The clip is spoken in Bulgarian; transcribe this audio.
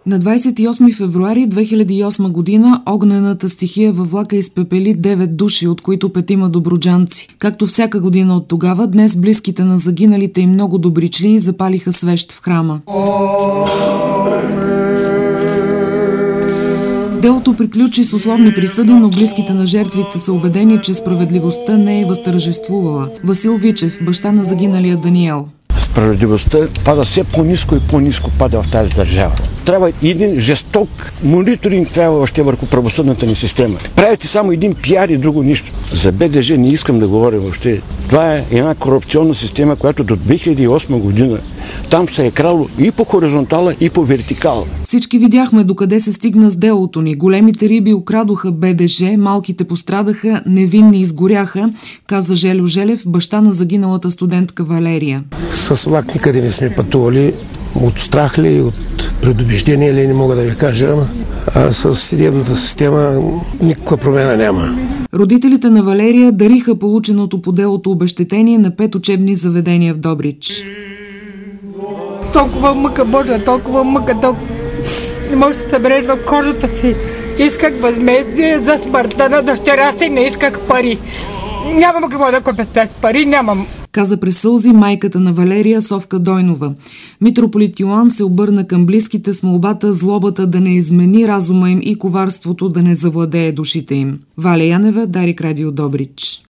На 28 февруари 2008 година огнената стихия във влака изпепели 9 души, от които 5 добруджанци. Както всяка година от тогава, днес близките на загиналите и много добричлии запалиха свещ в храма. Делото приключи с условни присъди, но близките на жертвите са убедени, че справедливостта не е възтържествувала. Васил Вичев, баща на загиналия Даниел. Справедливостта пада все по-ниско и по-ниско пада в тази държава. Трябва един жесток мониторинг трябва още върху правосъдната ни система. Правите само един пиар и друго нищо. За БДЖ не искам да говоря въобще. Това е една корупционна система, която до 2008 година там се е крало и по хоризонтала, и по вертикала. Всички видяхме докъде се стигна с делото ни. Големите риби украдоха БДЖ, малките пострадаха, невинни изгоряха, каза Жельо Желев, баща на загиналата студентка Валерия. С влак никъде не сме пътували. От страх ли, от предубеждение ли, не мога да ви кажа, а с съдебната система никаква промяна няма. Родителите на Валерия дариха полученото по делото обезщетение на 5 учебни заведения в Добрич. Толкова мъка, Боже, толкова мъка, не може да се събереш в кожата си. Исках възмездие за смъртта на дъщеря си, не исках пари. Нямам какво да купя с тези пари, нямам. Каза през сълзи майката на Валерия, Совка Дойнова. Митрополит Йоан се обърна към близките с молбата злобата да не измени разума им и коварството да не завладее душите им. Валя Янева, Дарик Радио Добрич.